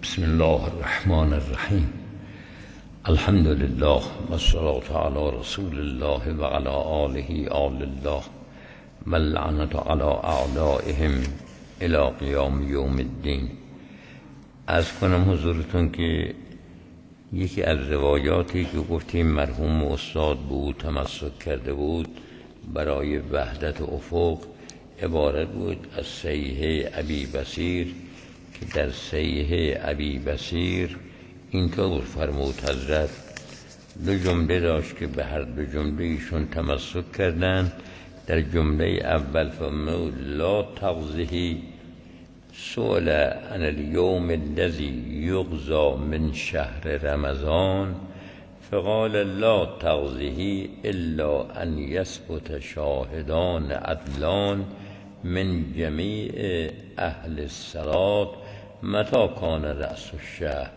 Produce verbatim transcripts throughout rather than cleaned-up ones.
بسم الله الرحمن الرحیم. الحمد لله والصلاة علی رسول الله و علی آله آل الله و اللعنة علی اعدائهم الی قیام یوم الدین. عرض کنم حضورتون که یکی از روایاتی که گفتیم مرحوم استاد بود تمسک کرده بود برای وحدت افق عبارت بود از صحیح ابی بصیر که در صحیح ابی بصیر اینطور فرمود حضرت دو جمله داشت که به هر دو جمله ایشون تمسک کردن. در جمله اول فرمود لا تغزهی سؤال عن اليوم الذي يغزى من شهر رمضان فقال لا تغزهی الا ان يثبت شاهدان عدلان من جمیع اهل الصلاة متى کان رأس الشهر.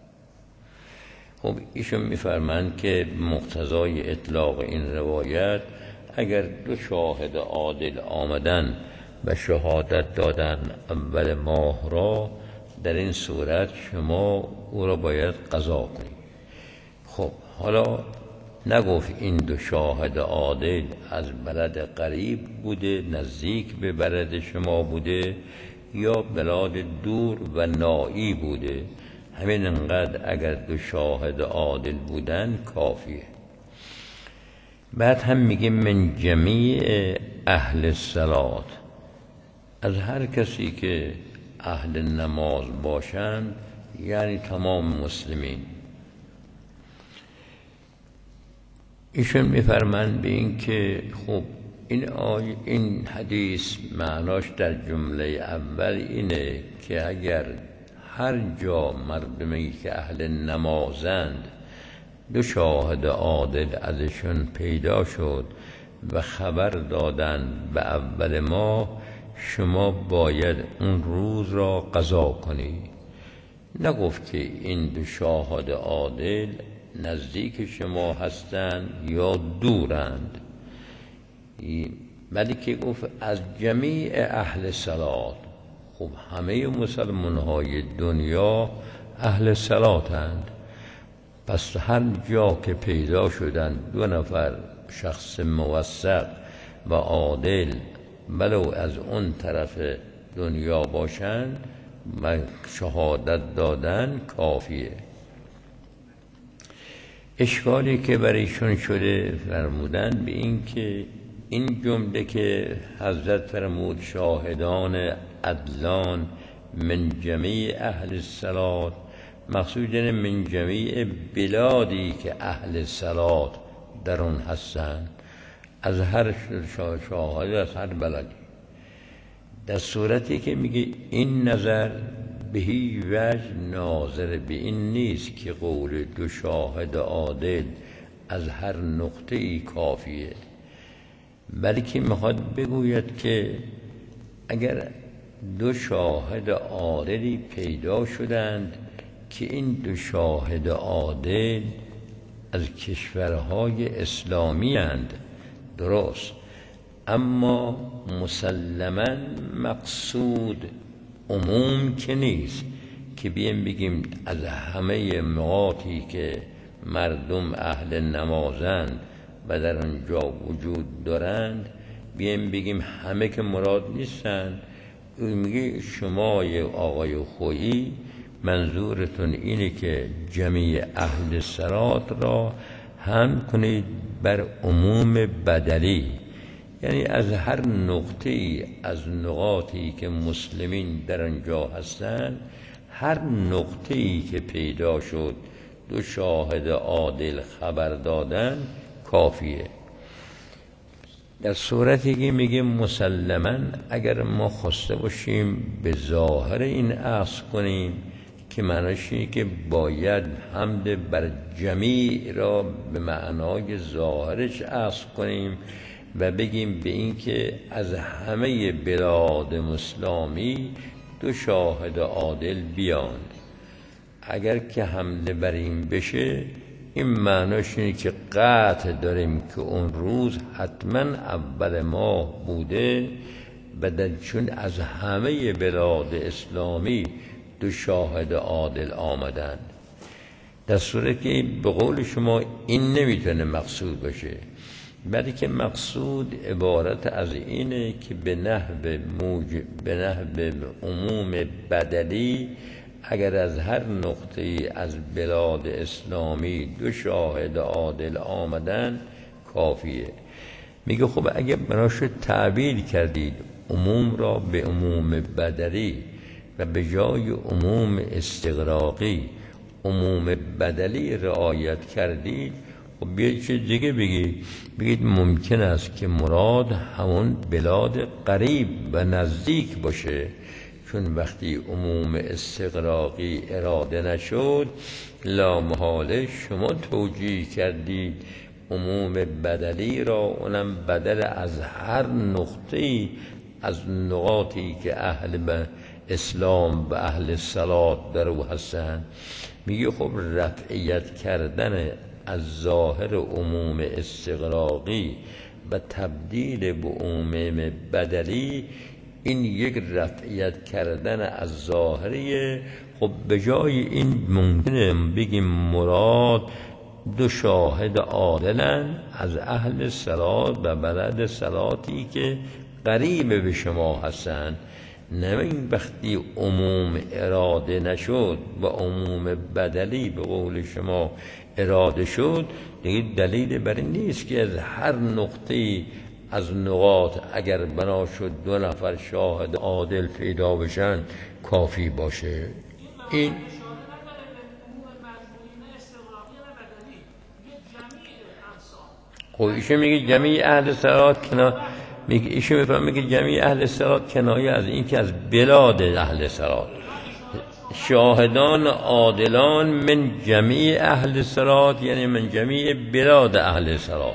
خب ایشون میفرمند که مقتضای اطلاق این روایت اگر دو شاهد عادل آمدن و شهادت دادن اول ماه را، در این صورت شما او را باید قضا کنید. خب حالا نگفت این دو شاهد عادل از بلد قریب بوده نزدیک به بلد شما بوده یا بلاد دور و نائی بوده، همین انقدر اگر دو شاهد عادل بودن کافیه. بعد هم میگه من جمیع اهل الصلاة، از هر کسی که اهل نماز باشند یعنی تمام مسلمین. ایشون میفرمند به این که خب این آی این حدیث معناش در جمله اول اینه که اگر هر جا مردمی که اهل نمازند دو شاهد عادل ازشون پیدا شد و خبر دادن به اول ماه، شما باید اون روز را قضا کنی. نگفت که این دو شاهد عادل نزدیک شما هستند یا دورند، ولی که گفت از جمیع اهل صلات. خب همه مسلمان های دنیا اهل صلاتند، پس هر جا که پیدا شدن دو نفر شخص موثق و عادل ولو از اون طرف دنیا باشند و شهادت دادن کافیه. اشکالی که برایشون شده فرمودن به این که این جمله که حضرت فرمود شاهدان عدلان من جمیع اهل الصلاة، مقصود اینه من جمیع بلادی که اهل صلاة در اون هستند، از هر شاهد از هر بلدی. در صورتی که میگه این نظر به هیچ وجه ناظر به این نیست که قول دو شاهد عادل از هر نقطه ای کافیه، بلکه میخواد بگوید که اگر دو شاهد عادلی پیدا شدند که این دو شاهد عادل از کشورهای اسلامی اند، درست، اما مسلماً مقصود عموم که نیست که بیم بگیم از همه نقاطی که مردم اهل نمازند و در اونجا وجود دارند بیم بگیم همه که مراد نیستند. میگه شما آقای خویی منظورتون اینه که جمیع اهل صلات را هم کنید بر عموم بدلی، یعنی از هر نقطه ای از نقاطی که مسلمین در آنجا هستند، هر نقطه ای که پیدا شد دو شاهد عادل خبر دادن کافیه. در صورتی که میگه مسلماً اگر ما خواسته باشیم به ظاهر این اخذ کنیم که معناش اینه که باید حمد بر جمیع را به معنای ظاهرش اخذ کنیم و بگیم به این که از همه بلاد اسلامی دو شاهد عادل بیان. اگر که حمله بر این بشه این معناش اینه که قطع داریم که اون روز حتما اول ماه بوده و چون از همه بلاد اسلامی دو شاهد عادل آمدن. در صورت که به قول شما این نمیتونه مقصود باشه، بلکه مقصود عبارت از اینه که به نحو موجب به نحو عموم بدلی اگر از هر نقطه از بلاد اسلامی دو شاهد عادل آمدن کافیه. میگه خب اگر بناشو تعبیر کردید عموم را به عموم بدلی و به جای عموم استغراقی عموم بدلی رعایت کردید، خب بیاید چه دیگه بگید بگید ممکن است که مراد همون بلاد قریب و نزدیک باشه، چون وقتی عموم استغراقی اراده نشد لا محاله شما توجیه کردید عموم بدلی را، اونم بدل از هر نقطه‌ای از نقاطی که اهل به اسلام و اهل صلات در او هستند. میگه خب رفعیت کردن از ظاهر عموم استغراقی و تبدیل به عموم بدلی این یک رفعیت کردن از ظاهریه. خب به جای این ممکنه بگیم مراد دو شاهد عادلن از اهل صلات و بلد صلاتی که قریب به شما هستن. نمین وقتی عموم اراده نشد و عموم بدلی به قول شما اراده شد، دیگه دلیل بر این نیست که از هر نقطه از نقاط اگر بنا شد دو نفر شاهد عادل پیدا بشن کافی باشه. این خب ایشون میگه جمعی اهل صلات کنا میگه ایشون میفهم میگه جمعی اهل صلات کنایه از این که از بلاد اهل صلات شاهدان عادلان من جمعی اهل صلات، یعنی من جمعی بلاد اهل صلات.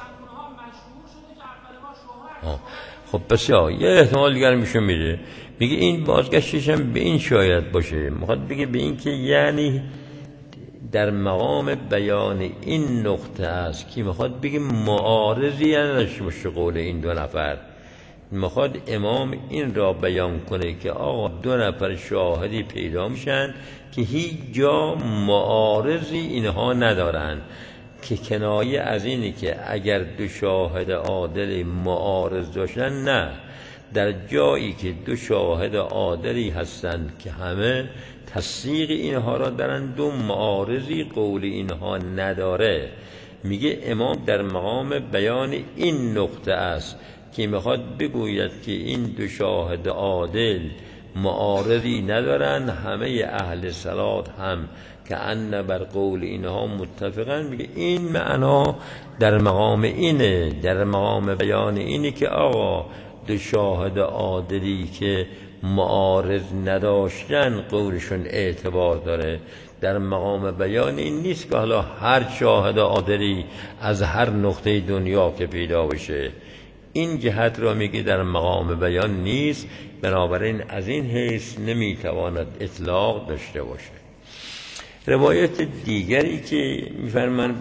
خب پس یا یه احتمال دیگر میشه میده میگه این بازگشتش هم به این شاید باشه، میخواد بگه به این که یعنی در مقام بیان این نقطه است که میخواد بگه معارضی نداشته باشه قول این دو نفر. میخواد امام این را بیان کنه که آقا دو نفر شاهدی پیدا میشن که هیچ جا معارضی اینها ندارن، که کنایه از اینه که اگر دو شاهد عادل معارض داشتن، نه، در جایی که دو شاهد عادلی هستند که همه تصدیق اینها را دارن، دو معارضی قول اینها نداره. میگه امام در مقام بیان این نقطه است که میخواد بگوید که این دو شاهد عادل معارضی ندارن، همه اهل صلات هم که ان بر قول اینها متفقن. میگه این معنا در مقام اینه، در مقام بیان اینه که آقا دو شاهد عادلی که معارض نداشتن قولشون اعتبار داره. در مقام بیان این نیست که حالا هر شاهد عادلی از هر نقطه دنیا که پیدا بشه، این جهت را میگه در مقام بیان نیست، بنابراین از این حیث نمیتواند اطلاق داشته باشه. روایت دیگری که میفرمان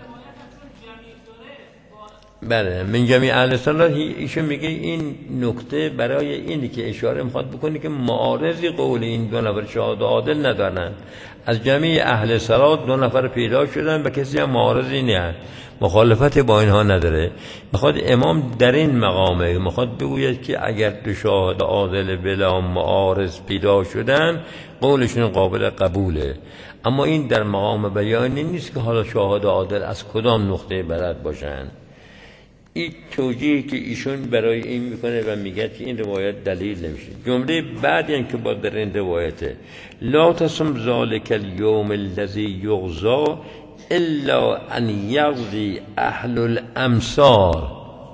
بله من جمعی اهل صلات، ایشون میگه این نکته برای اینی که اشاره میخواد بکنه که معارضی قول این دو نفر شاهد عادل ندارن، از جمعی اهل صلات دو نفر پیدا شدن و کسی هم معارضی نه، مخالفت با اینها نداره. میخواد امام در این مقامه میخواد بگوید که اگر دو شاهد عادل بلا معارض پیدا شدن قولشون قابل قبوله، اما این در مقام بیانی نیست که حالا شاهد عادل از کدام نقطه بلد باشن. این توجیهی که ایشون برای این میکنه و میگه که این روایت دلیل نمیشه. جمله بعد این که با در این روایته لا تصم ذالک اليوم الذی یغزا الا ان یغزی اهل الامصار،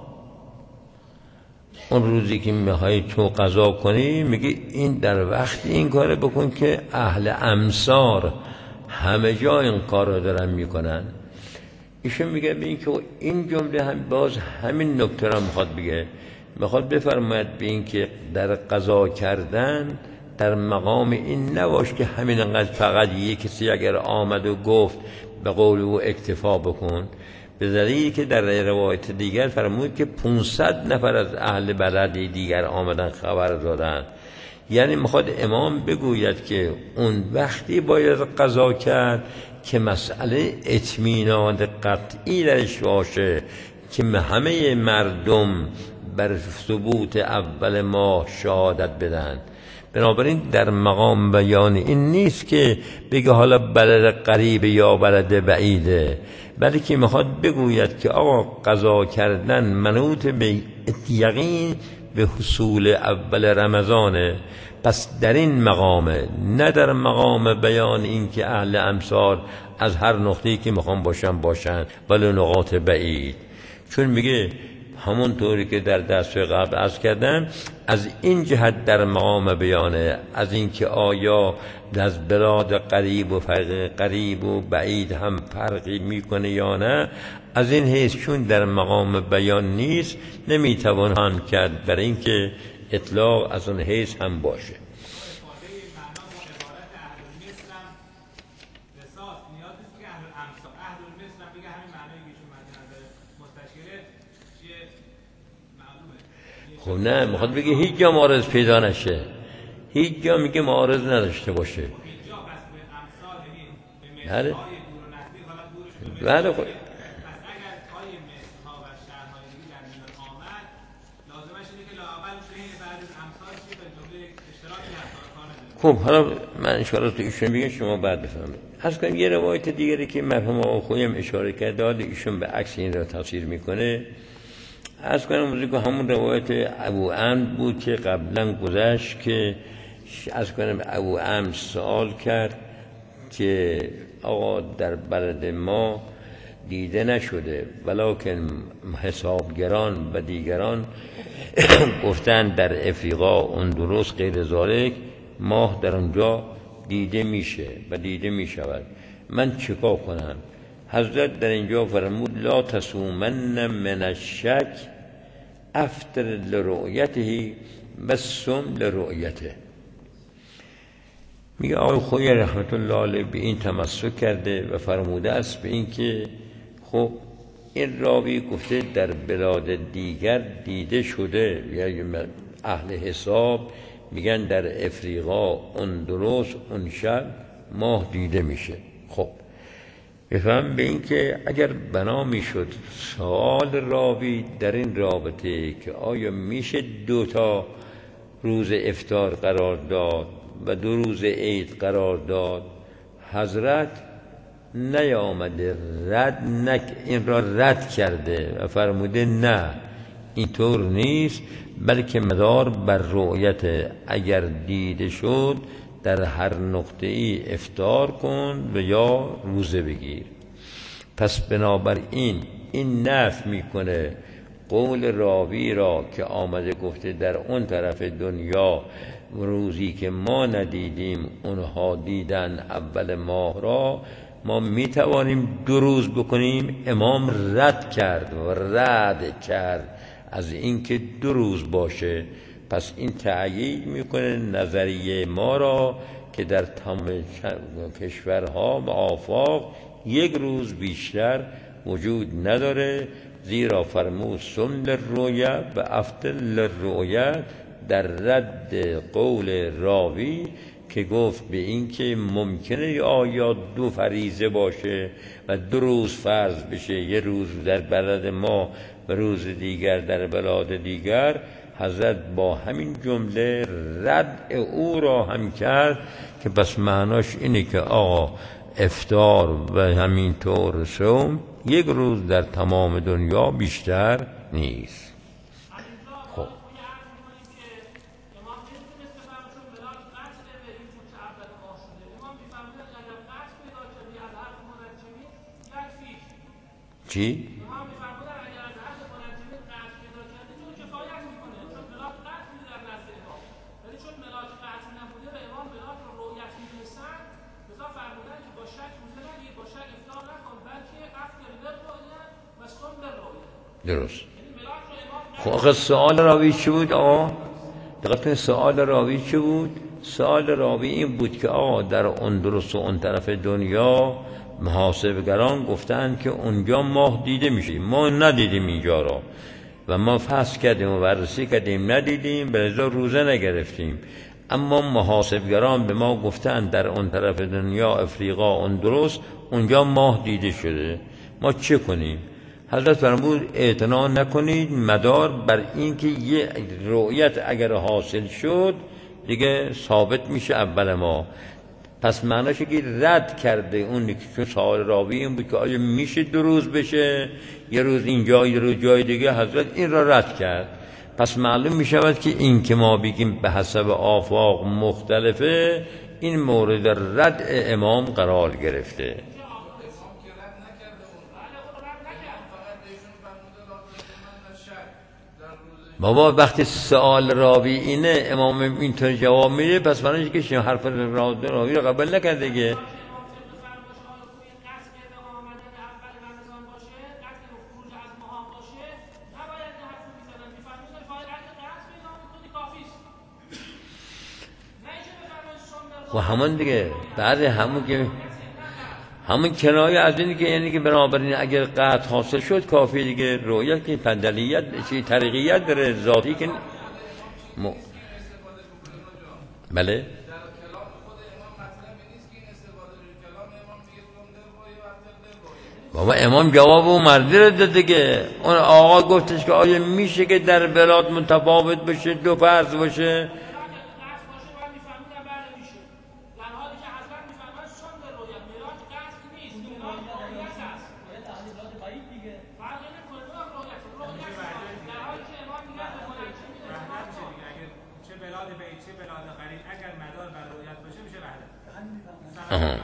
اون روزی که میخوای تو قضا کنی میگه این در وقت این کار بکن که اهل امصار همه جا این کار رو دارن میکنن. ایشون میگه به این که این جمله هم باز همین نکته را میخواد بگه، میخواد بفرماید به این که در قضا کردن در مقام این نباش که همین انقدر فقط یک کسی اگر آمد و گفت به قول او اکتفا بکن، به دلیلی که در روایت دیگر فرمود که پانصد نفر از اهل بلد دیگر آمدن خبر دادن یعنی میخواد امام بگوید که اون وقتی باید قضا کرد که مسئله اطمینان قطعی درش باشه که همه مردم بر ثبوت اول ماه شهادت بدن. بنابراین در مقام بیان این نیست که بگه حالا بلد قریب یا بلد بعیده، بلکه میخواد بگوید که آقا قضا کردن منوط به یقین به حصول اول رمضانه. پس در این مقامه، نه در مقام بیان این که اهل امثال از هر نقطه‌ای که میخوان باشن باشن ولی نقاط بعید. چون میگه همونطوری که در دست قبل عرض کردم از این جهت در مقام بیانه، از این که آیا از بلاد قریب و فرق قریب و بعید هم فرقی میکنه یا نه، از این حیث چون در مقام بیان نیست نمیتوان هم کرد برای اینکه اطلاق از اون حیث هم باشه. خب نه، میخواد بگه هیچ جا معارض پیدا نشه، هیچ جا میگه معارض نداشته باشه. بله بله خب خب حالا من اشاره تو ایشون بگم شما بعد بفهمید. از کنم یه روایت دیگری که مرحوم آقا خویم اشاره کرده حالا ایشون به عکس این را تفسیر میکنه. از کنم موزیک همون روایت ابو عمرو بود که قبلا گذشت که از کنم ابو عمرو سوال کرد که آقا در بلد ما دیده نشده ولکن حسابگران و دیگران گفتن در افریقا اندلس غیر ذالک ماه در اونجا دیده میشه و دیده میشود، من چیکار کنم؟ حضرت در اینجا فرمود لا تصومن من الشک افطر لرؤیته و صم لرؤیته. میگه آقای خویی رحمت الله علیه به این تمسک کرده و فرموده است به این که خب این راوی گفته در بلاد دیگر دیده شده، یا اهل حساب میگن در افریقا اندلس اون شب ماه دیده میشه. خب بفهم به این که اگر بنا میشد سوال راوی در این رابطه که آیا میشه دو تا روز افطار قرار داد و دو روز عید قرار داد، حضرت نیامده رد نک این را رد کرده و فرموده نه اینطور نیست، بلکه مدار بر رؤیت اگر دیده شد در هر نقطه ای افطار کن و یا روزه بگیر. پس بنابراین این نفی میکنه قول راوی را که آمده گفته در اون طرف دنیا روزی که ما ندیدیم اونها دیدن اول ماه را، ما میتوانیم دو روز بکنیم. امام رد کرد و رد کرد از اینکه دو روز باشه. پس این تأیید میکنه نظریه ما را که در تمام کشورها و آفاق یک روز بیشتر وجود نداره، زیرا فرمود صم للرؤیا و افطر للرؤیا در رد قول راوی که گفت به این که ممکنه آیا دو فریضه باشه و دو روز فرض بشه، یه روز در بلد ما و روز دیگر در بلاد دیگر. حضرت با همین جمله رد او را هم کرد که بس معناش اینه که آقا افطار و همینطور صوم یک روز در تمام دنیا بیشتر نیست. خب چی؟ درست. خب آخه سوال راوی چی بود آقا؟ دقیقا سوال راوی چی بود؟ سوال راوی این بود که آقا در اندلس و اون طرف دنیا محاسبگران گفتن که اونجا ماه دیده میشه، ما ندیدیم اینجا را و ما فحص کردیم و بررسی کردیم ندیدیم، به لذا روزه نگرفتیم. اما محاسبگران به ما گفتن در اون طرف دنیا افریقا اون درست اونجا ماه دیده شده، ما چه کنیم؟ حضرت فرمود اعتنا نکنید مدار بر این که یه رؤیت اگر حاصل شد دیگه ثابت میشه اول ما. پس معناشه که رد کرده اون که سوال راوی این بود که آیا میشه دو روز بشه، یه روز اینجا یه روز جای دیگه، حضرت این را رد کرد. پس معلوم میشود که این که ما بگیم به حسب آفاق مختلفه، این مورد رد امام قرار گرفته. بابا وقتی سوال راوی اینه امام اینطور جواب میده، پس معنیش که شما حرف راوی رو قبول نکرده دیگه. و همون دیگه بعد همون که همون کنایه از اینه که یعنی که بنابراین اگر قطع حاصل شد کافی دیگه. رؤیت که پندلیت چی طریقیت داره، ذاتی که م... بله بابا امام جواب اون مردی رو داد دیگه. اون آقا گفتش که آیا میشه که در بلاد متفاوت باشه، دو فرض باشه؟ آها.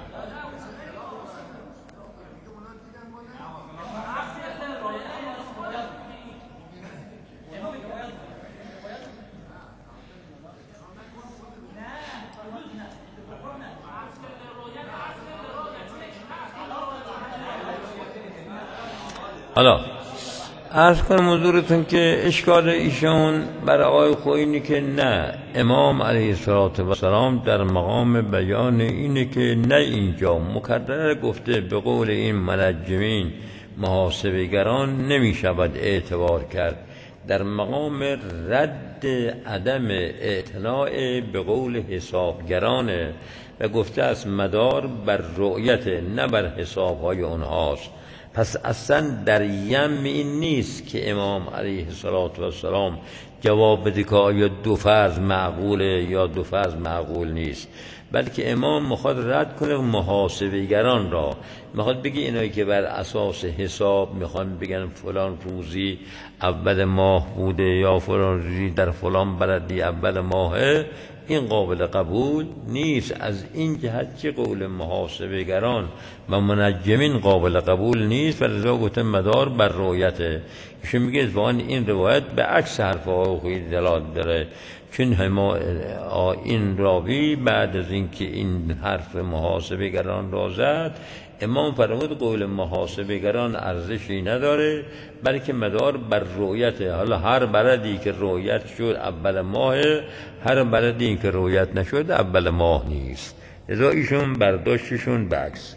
حالا عرض کنم حضورتون که اشکال ایشون برای آقای خوئینی که نه، امام علیه السلام در مقام بیان اینه که نه اینجا مکرر گفته به قول این منجمین محاسبگران نمی شود اعتبار کرد، در مقام رد عدم اعتناع به قول حسابگرانه و گفته از مدار بر رؤیت نه بر حسابهای اونهاست. پس اصلا در یم این نیست که امام علیه السلام جواب بده که آیا دو فرض معقوله یا دو فرض معقول نیست، بلکه امام میخواد رد کنه محاسبگران را. میخواد بگه اینایی که بر اساس حساب میخوان بگن فلان روزی اول ماه بوده یا فلان روزی در فلان بلدی اول ماهه، این قابل قبول نیست. از این جهت که قول محاسبگران و منجمین قابل قبول نیست و لذا گفتن مدار بر رؤیته. ایشون میگه اتفاقاً این روایت به عکس حرف آقای خوئینی دلالت داره، چون همه این راوی بعد از اینکه این حرف محاسبگران را زد، امام فرمود قول محاسبگران ارزشی نداره بلکه مدار بر رؤیته. حالا هر بلدی که رؤیت شد اول ماه، هر بلدی که رؤیت نشد اول ماه نیست. لذا ایشون برداشتشون به عکس.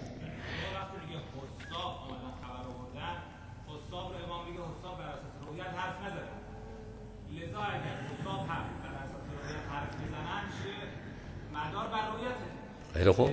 خیلی خوب.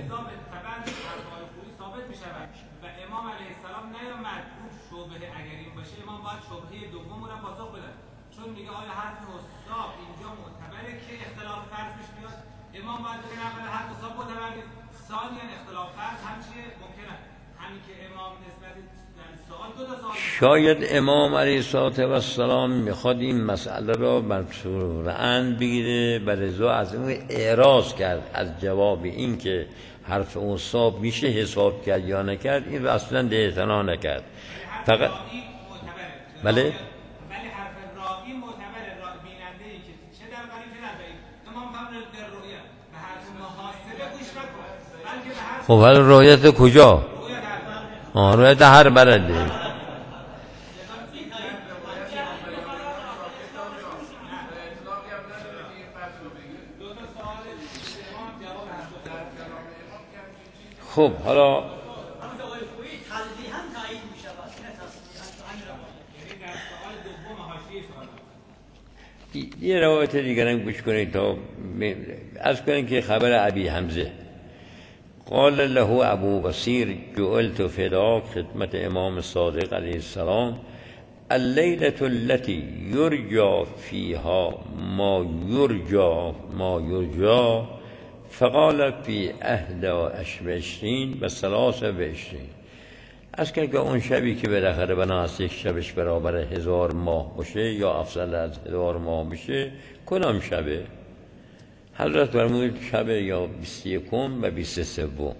و امام علیه السلام نیامد اون شبهه اگر این باشه امام باید شبهه دوم رو پاسخ بده، چون میگه آیا حرف حساب اینجا معتبره که اختلاف فرض پیش بیاد، امام باید بگه اول حرف حساب معتبر نیست، ثانیاً اختلاف فرض هم چیه ممکنه، همین که امام نسبت سوال دو تا سوال. شاید امام علیه السلام میخواد این مسئله را منصورن بگیره و رضا از اون اعراض کرد از جواب این که حرف حساب میشه حساب کرد یا نکرد، این رو اصلا اعتنا نکرد. فقط بله ولی حرف راوی معتبره، را بیننده ای که چه در قریب چه در بعید، امام قبل در رؤیا به حرف محاسبه گوش نکنه بلکه به حرف. خب ولی رؤیت کجا؟ آه رؤیت هر بلده. خب حالا یه روایت دیگر هم گوش کنید تا از کنید که خبر ابی حمزه قال له ابو بصیر جعلت فداک، خدمت امام صادق علیه السلام، اللیلة التي یرجا فیها ما یرجا ما یرجا فقال فی احد و عشرین و ثلاث و عشرین. از که اون شبی که بالاخره بنا است یک شبش برابر هزار ماه باشه یا افضل از هزار ماه بشه، کدام شبه؟ حضرت فرمود شب یا بیست و یکم و بیست و سوم.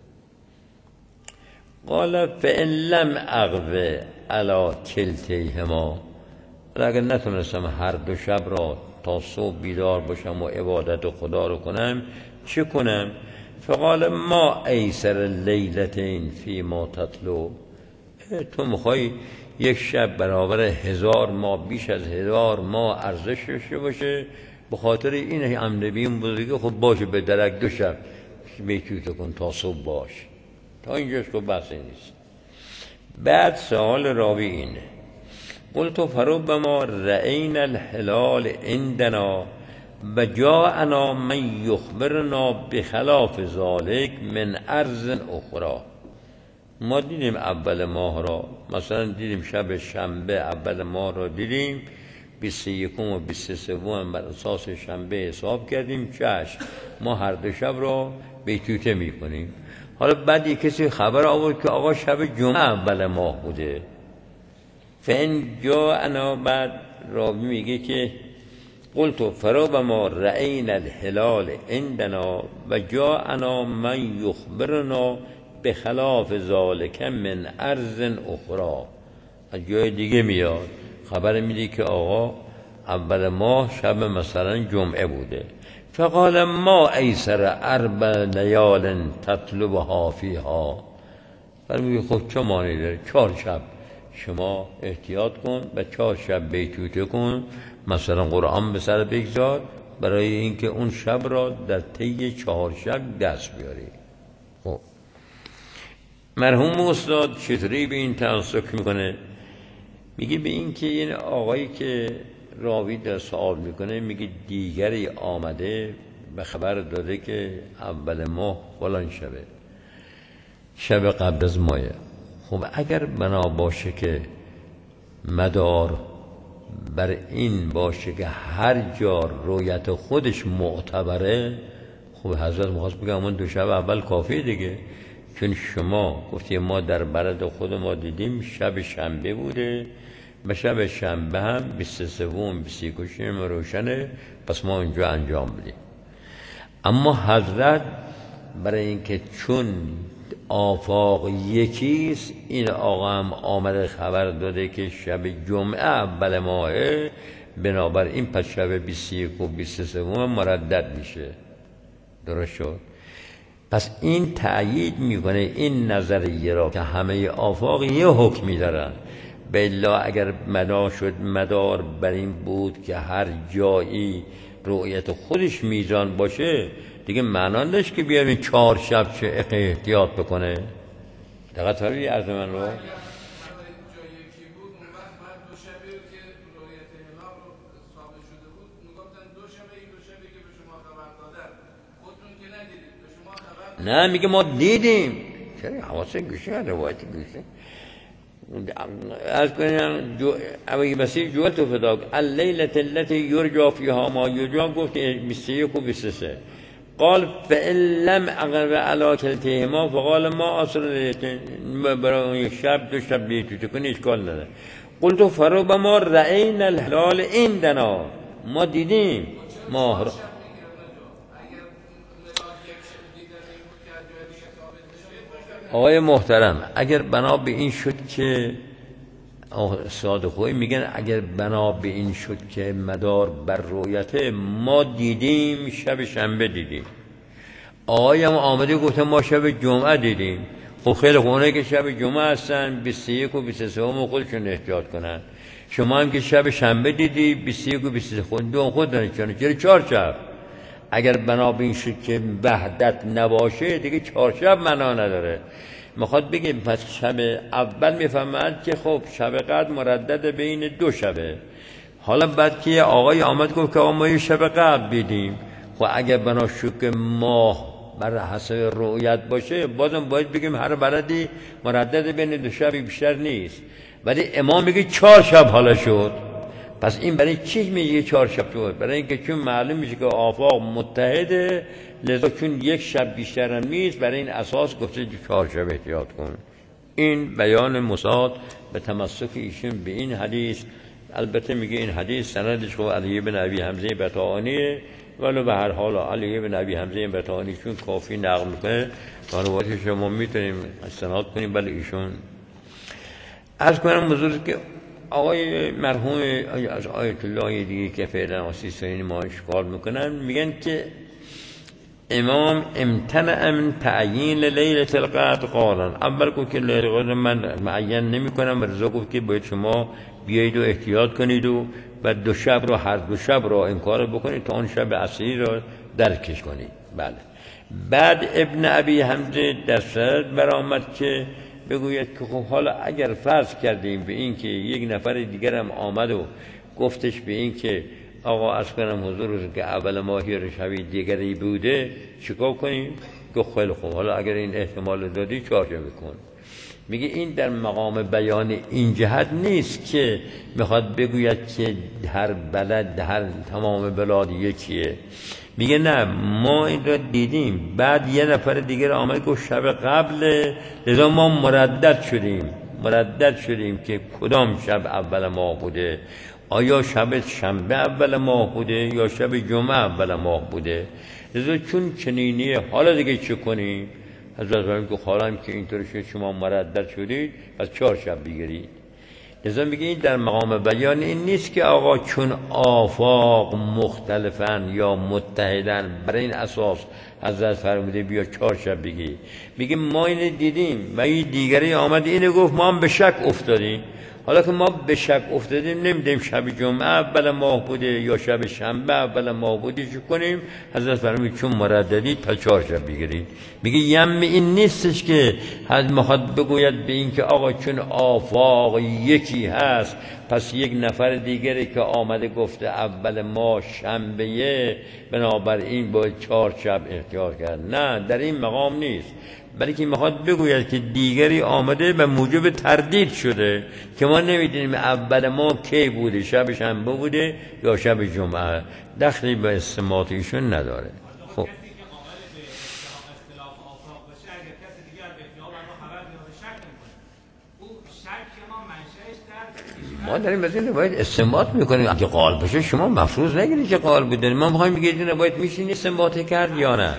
قال فإن لم اغو علی کلتیهما، اگر نتونستم هر دو شب را تا صبح بیدار باشم و عبادت خدا رو کنم چه کنم؟ فقال ما ایسر لیلتین فی ما تطلو، تو میخوای یک شب برابر هزار ماه، بیش از هزار ماه ارزش داشته باشه، به خاطر این امنبی این بزرگی خب باشه به درک دو شب بیتوت کن تا صبح باش. تا اینجاش خب بحثی نیست. بعد سوال راوی اینه قلت فربما رأینا الهلال عندنا و جاءنا من یخبرنا بخلاف ذلك من ارض اخرى. ما دیدیم اول ماه را، مثلا دیدیم شب شنبه اول ماه را دیدیم، بیست و یکم و بیست و سوم بر اساس شنبه حساب کردیم، چشم ما هر دو شب را بیتوته میکنیم. حالا بعد یک کسی خبر آورد که آقا شب جمعه اول ماه بوده، فإن جاءنا، بعد راوی میگه که قلت فربما رأینا الهلال عندنا و جاءنا من یخبرنا بخلاف ذلك من ارض اخرى. از جای دیگه میاد خبر میده که آقا اول ماه شب مثلا جمعه بوده. فقال ما ایسر اربع لیال تطلبها فیها، فرمود خب چه معنی داره؟ چهار شب شما احتیاط کن و چهار شب بیتوته کن، مثلا قرآن به سر بگذار برای اینکه اون شب را در طی چهار شب دست بیاری. خب مرحوم استاد چطوری به این تمسک میکنه؟ میگه به این که این آقایی که راوی در سوال میکنه میگه دیگری آمده به خبر داده که اول ماه فلان شبه، شب قبل از مایه. خب اگر بنا باشه که مدار بر این باشه که هر جا رویت خودش معتبره، خب حضرت مخواست بگه همون دو شب اول کافی دیگه، چون شما گفتی ما در بلد خود ما دیدیم شب شنبه بوده و شب شنبه هم بیست و سوم بیست و یکم روشنه، پس ما اونجا انجام بدیم. اما حضرت برای اینکه چون آفاق یکیست، این آقا هم آمده خبر داده که شب جمعه اول ماهه، بنابراین پس شب بیست و یک و بیست و سوم مردد میشه. درست شد؟ پس این تأیید میکنه این نظریه را که همه آفاق یه حکمی دارن. بلا اگر مدار شد مدار بر این بود که هر جایی رؤیت خودش میزان باشه، دیگه معنا نداشت که بیاریم چهار شب چه احتیاط بکنه. دقیق طوری عرض من رو نه میگه ما دیدیم. چرا حواسه گوشه روایتی گوشه از کنیم جو اوی بسیر جوال تو فدا اللیلة التي یرجا فیها ما یرجا، گفت بیست و یک و بیست و سه. قال فإن لم اغو علی کلتیهما فقال ما اصر لیلتین، برای یک شب دو شب بیتوته کنی اشکال نداره. قلت فربما رأینا الهلال عندنا، ما دیدیم ماه را. آقای محترم اگر بنا به این شد که استاد خوی میگن اگر بنا به این شد که مدار بر رویت ما دیدیم شب شنبه دیدیم، آقای هم آمده گفته ما شب جمعه دیدیم، خب خیلی خونه که شب جمعه هستن بیست و یک و بیست و سه خودشون احتیاط کنن. شما هم که شب شنبه دیدی بیست و یک و بیست و سه دو خود دارن، چرا چهار شب؟ اگر بنا به این شد که وحدت نباشه دیگه چهار شب معنا نداره. میخواد بگه پس شب اول میفهمد که خب شب قدر مردد بین دو شبه، حالا بعد که آقای آمد گفت که آقا ما یه شب قبل دیدیم، خب اگر بنا شد که ماه بر حسب رؤیت باشه بازم باید بگیم هر بلدی مردد بین دو شب بیشتر نیست، ولی امام میگه چهار شب حالا شد. پس این برای چی میگه چهار شب شد؟ برای اینکه چون معلوم میشه که آفاق متحده، لذا چون یک شب بیشتر هم نیست برای این اساس گفته چهار شب احتیاط کن. این بیان مساعد به تمسک ایشون به این حدیث. البته میگه این حدیث سندش خب علی بن ابی حمزه بطحانیه، ولی به هر حال علی بن ابی حمزه بطحانی چون کافی نقل میکنه و روایت شما میتونیم استناد کنیم. ولی ایشون عرض کنم حضور که آقای مرحوم از آیت الله دیگه که فعلا آسیستانی ما اشکال میکنن، میگن که امام امتنع من تعیین لیلة القدر قالن. اول گفت که لیلة القدر من معین نمی کنم و رضا گفت که باید شما بیایید و احتیاط کنید و بعد دو شب رو هر دو شب رو این کار بکنید تا اون شب اصلی رو درکش کنید. بله. بعد ابن ابی حمزه در سند برآمد که بگوید که خب حالا اگر فرض کردیم به این که یک نفر دیگر هم آمد و گفتش به این که آقا از کنم حضور که اول ماهی رو شبی دیگری بوده چیکار کنیم؟ که خیلی خوب حالا اگر این احتمال دادی چهار شب بکن. میگه این در مقام بیان این جهت نیست که میخواد بگوید که هر بلد هر تمام بلاد یکیه. میگه نه ما این رو دیدیم، بعد یه نفر دیگر آمد گفت شب قبل، لذا ما مردد شدیم مردد شدیم که کدام شب اول ماه بوده، آیا شب شنبه اول ماه بوده یا شب جمعه اول ماه بوده. لذا چون چنینیه حالا دیگه چه کنیم؟ حضرت فرمود که حالا که اینطور شد شما مردد شدید پس چهار شب بگیرید. لذا میگه این در مقام بیان این نیست که آقا چون آفاق مختلفن یا متحدن برای این اساس حضرت فرموده بیا چهار شب بگی. میگه ما اینو دیدیم و این دیگری آمد اینو گفت ما هم به شک افتادیم. حالا که ما به شک افتادیم نمیدیم شب جمعه اول ماه بوده یا شب شنبه اول ماه بوده چه کنیم؟ حضرت فرمود چون مرددید تا چهار شب بگیرید. میگه یم این نیستش که حضرت میخواد بگوید به این که آقا چون آفاق یکی هست پس یک نفر دیگری که آمده گفته اول ماه شنبه بنابراین باید چهار شب احتیاط کرد. نه در این مقام نیست، بلکه میخواد بگوید که دیگری آمده و موجب تردید شده که ما نمیدونیم اول ما کی بوده، شب شنبه بوده یا شب جمعه. دخلی به استماعات ایشون نداره. خب ما داریم از این روایت استنباط میکنیم. اگه قال بشه شما مفروض نگیرید که قال بوده. ما میخوایم بگید این روایت میشین استنباط کرد یا نه.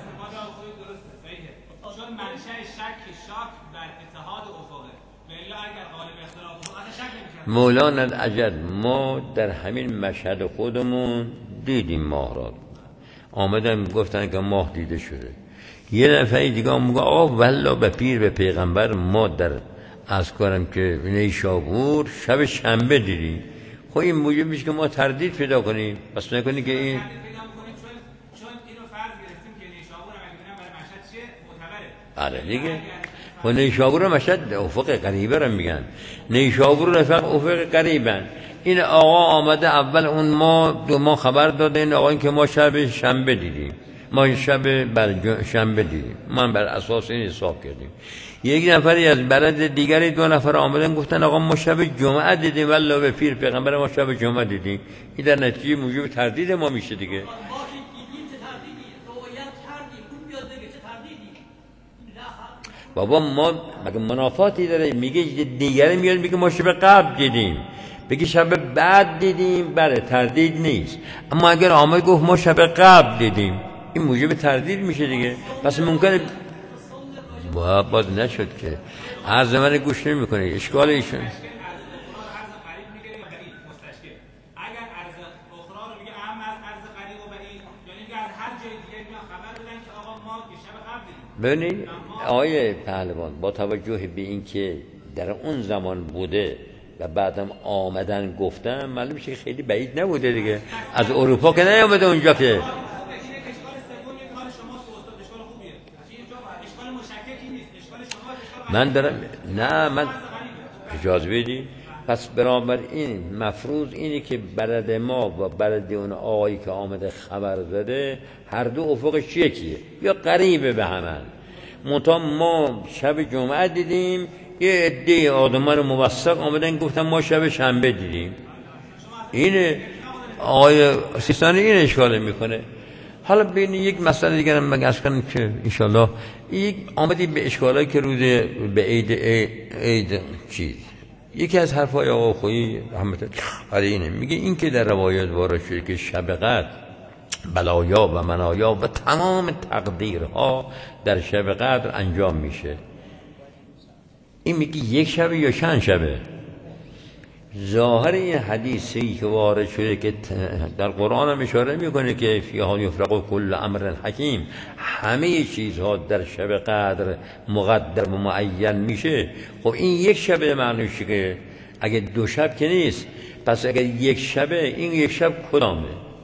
مولانا اجل ما در همین مشهد خودمون دیدیم ماه را، آمدن گفتن که ماه دیده شده. یه دفعه دیگه هم میگه آقا والله به پیر به پیغمبر ما در از کارم که نیشابور شب شنبه دیدیم. خب این موجب میشه که ما تردید پیدا کنیم. پس نکنی که این آره دیگه. و نیشابور و مشهد افق قریبه رو میگن، نیشابور و افق افق قریبن. این آقا آمده اول اون ما دو ما خبر داده این آقا این که ما شب شنبه دیدیم، ما شب بر شنبه دیدیم، ما بر اساس این حساب کردیم. یک نفری از بلد دیگری دو نفر آمدن گفتن آقا ما شب جمعه دیدیم والله به پیر پیغمبر ما شب جمعه دیدیم. این در نتیجه موجب تردید ما میشه دیگه. بابا ما مگه منافاتی داره؟ میگه دیگری میاد میگه ما شب قبل دیدیم، بگی شب بعد دیدیم، بله تردید نیست. اما اگر آمد گفت ما شب قبل دیدیم این موجب تردید میشه دیگه. پس ممکنه با باز نشد که هر زمان گوش نمیکنه اشکال ایشون. ببینید آقای پهلوان با توجه به این که در اون زمان بوده و بعدم آمدن گفتن معلوم میشه که خیلی بعید نبوده دیگه. از اروپا که نیامده اونجا که من دارم. نه من اجازه بدی پس برابر این مفروض اینه که بلد ما و بلد اون آقایی که آمده خبر زده هر دو افقش یکیه یا قریبه به همن. منتها ما شب جمعه دیدیم یه عده آدم رو موثق آمدن گفتن ما شب شنبه دیدیم. اینه آقای سیستانی این اشکال میکنه. حالا بین یک مسئله دیگر هم بگذارم کنم که انشالله یک آمدی به اشکالایی که روز به عید عید چیز یکی از حرفای آقا خویی رحمت الله علیه اینه، میگه این که در روایات وارد شده که شب قدر بلایا و منایا و تمام تقدیرها در شب قدر انجام میشه. این میگه یک شب یا چند شبه؟ ظاهر این حدیثی که وارد شده که در قرآن هم اشاره میکنه که فیها یفرق کل امر حکیم، همه چیزها در شب قدر مقدر و معین میشه. خب این یک شب معنیشه که اگه دو شب که نیست، پس اگه یک شبه این یک شب کدامه؟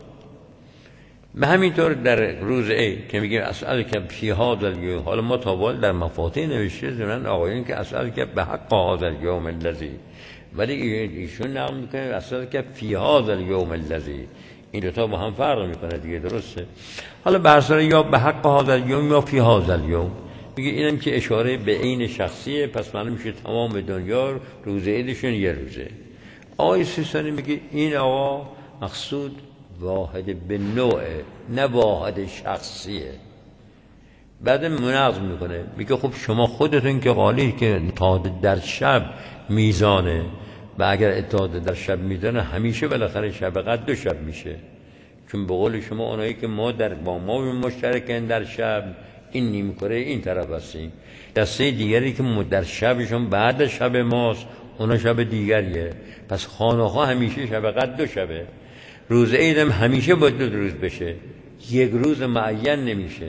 به همینطور در روز عید که میگیم اسئله که فیها در یوم، حالا ما تاول در مفاتیح نوشته زمین آقایون که اسئله که به حق هذا اليوم الذی، ولی ایشون نقل میکنه اسئله که فی هذا اليوم الذی، این دو تا با هم فرق میکنه دیگه، درسته؟ حالا به هر صورت یا به حق هذا اليوم یا فی هذا اليوم، میگه اینم که اشاره به عین شخصیه، پس معلوم میشه تمام دنیا روز عیدشون یه روزه. آقای سیستانی میگه این آقا مقصود واحد به نوعه، نه واحد شخصیه. بعد مناظر میکنه میگه خب شما خودتون که قالی که اتحاد در شب میزانه و اگر اتحاد در شب میزانه همیشه بالاخره شب قدر دو شب میشه، چون به قول شما اونایی که ما در با ما مشترکن در شب این نیم کره این طرف هستیم، دسته دیگری که در شبشون بعد شب ماست اونا شب دیگریه. پس خانه‌ها همیشه شب قدر دو شبه، روز عید هم همیشه باید دو روز بشه، یک روز معین نمیشه.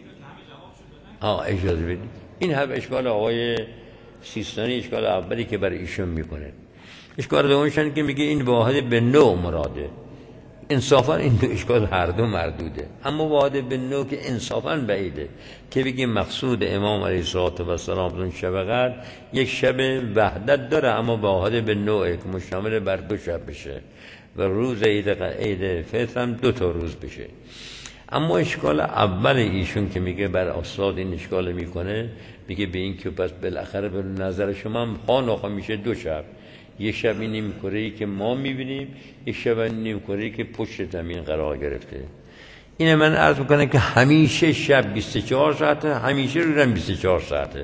آه اجازه بدید این هم اشکال آقای سیستانی، اشکال اولی که برای ایشون میکنه. اشکال دومشن که میگه این واحد به نوع مراده. انصافا این دو اشکال هر دو مردوده، اما واحد به نوع که انصافا بعیده که بگیم مقصود امام علیه السلام اون شب قدر یک شب وحدت داره، اما واحد به نوعه که مشتمل بر دو شب بشه و روز عید عید فطر هم دو تا روز بشه. اما اشکال اول ایشون که میگه بر استاد این اشکال میکنه، میگه به این که پس بالاخره به نظر شما هم خان آخه میشه دو شب، یک شب این نیم کره‌ای که ما میبینیم، یک شب این نیم کره‌ای که پشت زمین قرار گرفته. اینه من عرض میکنم که همیشه شب بیست و چهار ساعته، همیشه روزم بیست و چهار ساعته،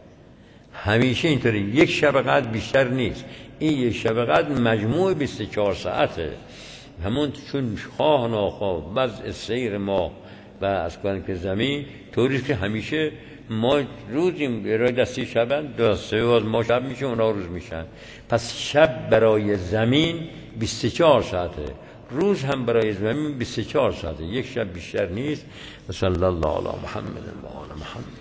همیشه اینطوری. یک شب قدر بیشتر نیست، این یک شب قدر مجموع بیست و چهار ساعته. همون چون خواه ناخواه وضع سیر ما و از کنم که زمین طوریست که همیشه ما روزیم، ارائه دستی شبن دو سه باز ما شب میشه اونا روز میشن. پس شب برای زمین بیست و چهار ساعته، روز هم برای زمین بیست و چهار ساعته، یک شب بیشتر نیست. صلی الله علی محمد و آل محمد.